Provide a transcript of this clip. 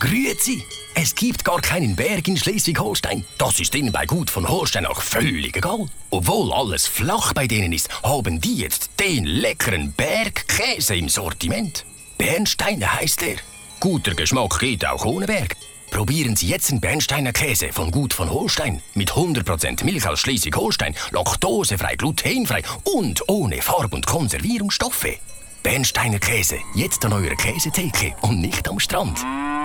Grüezi! Es gibt gar keinen Berg in Schleswig-Holstein. Das ist ihnen bei Gut von Holstein auch völlig egal. Obwohl alles flach bei denen ist, haben die jetzt den leckeren Bergkäse im Sortiment. Bernsteiner heißt er. Guter Geschmack geht auch ohne Berg. Probieren Sie jetzt den Bernsteiner Käse von Gut von Holstein. Mit 100% Milch aus Schleswig-Holstein, laktosefrei, glutenfrei und ohne Farb- und Konservierungsstoffe. Bernsteiner Käse, jetzt an eurer Käsetheke und nicht am Strand.